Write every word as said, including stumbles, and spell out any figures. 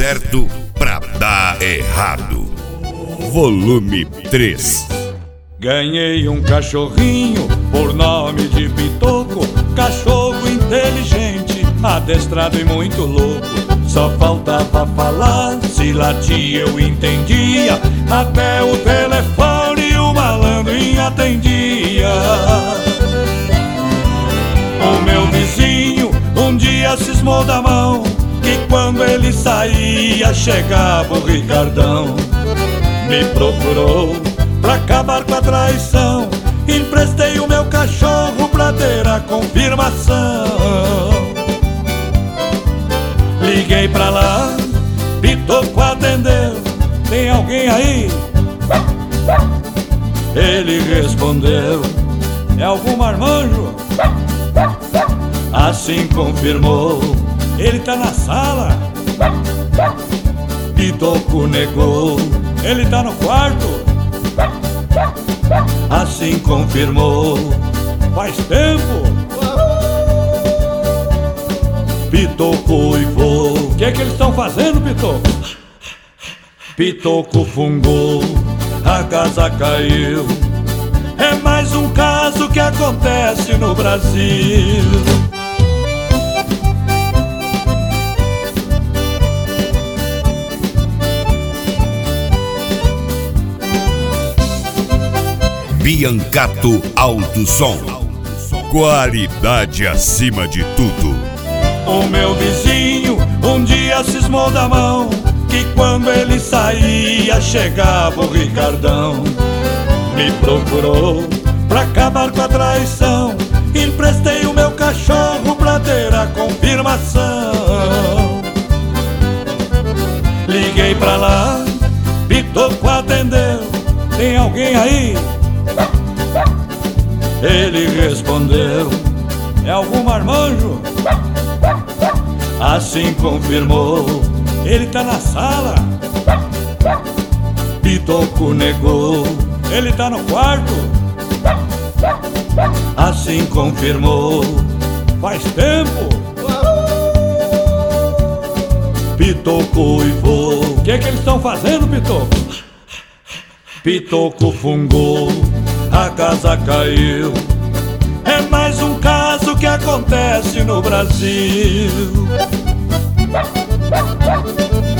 certo pra dar errado. Volume três. Ganhei um cachorrinho por nome de Pitoco, cachorro inteligente, adestrado e muito louco. Só faltava falar, se latia eu entendia, até o telefone o malandrinho atendia. O meu vizinho um dia cismou da mão, que quando ele saía chegava o Ricardão. Me procurou pra acabar com a traição, emprestei o meu cachorro pra ter a confirmação. Liguei pra lá, Pitoco atendeu, tem alguém aí? Ele respondeu, é algum marmanjo? Assim confirmou, ele tá na sala? Pitoco negou, ele tá no quarto? Assim confirmou, faz tempo? Pitoco uivou, o que é que eles estão fazendo, Pitoco? Pitoco fungou, a casa caiu. É mais um caso que acontece no Brasil. Biancato Alto Som. Qualidade acima de tudo. O meu vizinho um dia cismou da mão, que quando ele saía chegava o Ricardão. Me procurou pra acabar com a traição, emprestei o meu cachorro pra ter a confirmação. Liguei pra lá, Pitoco atendeu, tem alguém aí? Ele respondeu, é algum marmanjo? Assim confirmou, ele tá na sala? Pitoco negou, ele tá no quarto? Assim confirmou, faz tempo? Pitoco uivou, o que é que eles estão fazendo, Pitoco? Pitoco fungou, a casa caiu. É mais um caso que acontece no Brasil.